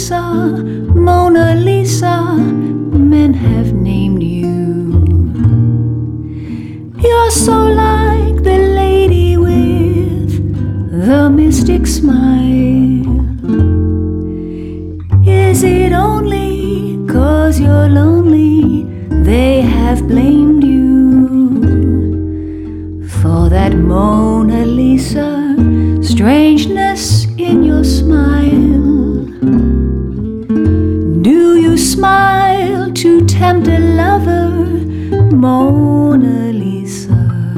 Lisa, Mona Lisa, men have named you. You're so like the lady with the mystic smile. Is it only 'cause you're lonely they have blamed you for that Mona Lisa strangeness in your smile? Do you smile to tempt a lover, Mona Lisa?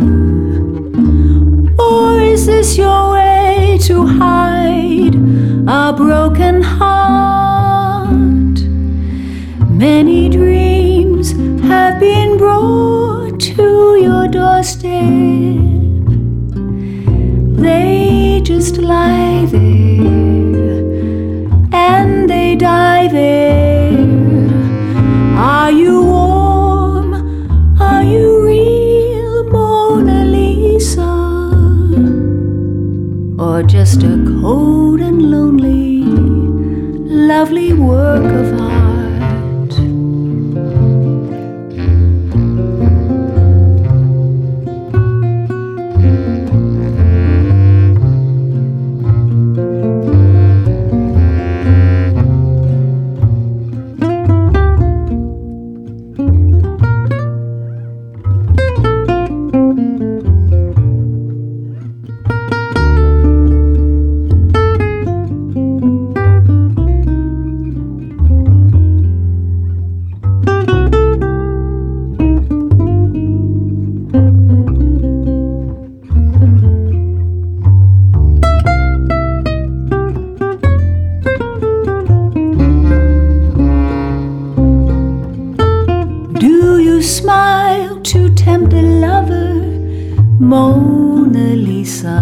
Or is this your way to hide a broken heart? Many dreams have been brought to your doorstep. They just lie there and they die there. Are you warm? Are you real, Mona Lisa? Or just a cold and lonely, lovely work of art? Smile to tempt a lover, Mona Lisa?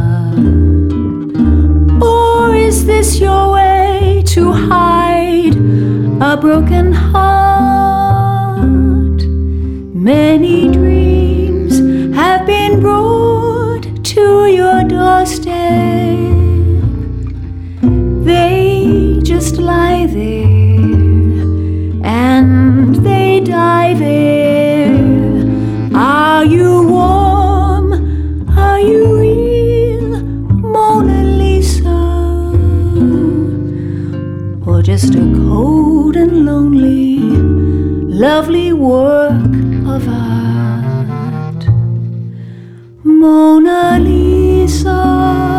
Or is this your way to hide a broken heart? Many dreams have been brought to your doorstep. They just lie there and they die there. Are you warm? Are you real, Mona Lisa? Or just a cold and lonely, lovely work of art? Mona Lisa.